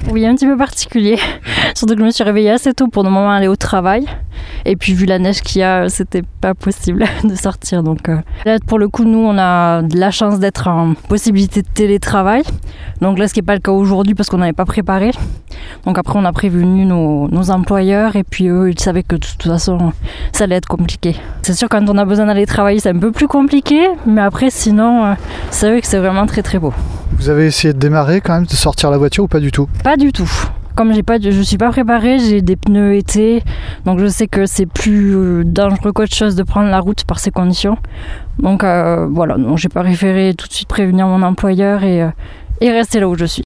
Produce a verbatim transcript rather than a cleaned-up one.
Oui, un petit peu particulier. Surtout que je me suis réveillée assez tôt pour le moment aller au travail. Et puis vu la neige qu'il y a, c'était pas possible de sortir. Donc euh, là, pour le coup, nous, on a de la chance d'être en possibilité de télétravail. Donc là, ce qui n'est pas le cas aujourd'hui parce qu'on n'avait pas préparé. Donc après, on a prévenu nos, nos employeurs et puis eux, ils savaient que de toute façon, ça allait être compliqué. C'est sûr, quand on a besoin d'aller travailler, c'est un peu plus compliqué. Mais après, sinon, euh, c'est vrai que c'est vraiment très très beau. Vous avez essayé de démarrer quand même, de sortir la voiture ou pas du tout? Pas du tout. Comme j'ai pas, je suis pas préparée, j'ai des pneus été, donc je sais que c'est plus dangereux qu'autre chose de prendre la route par ces conditions. Donc euh, voilà, donc j'ai préféré tout de suite prévenir mon employeur et, euh, et rester là où je suis.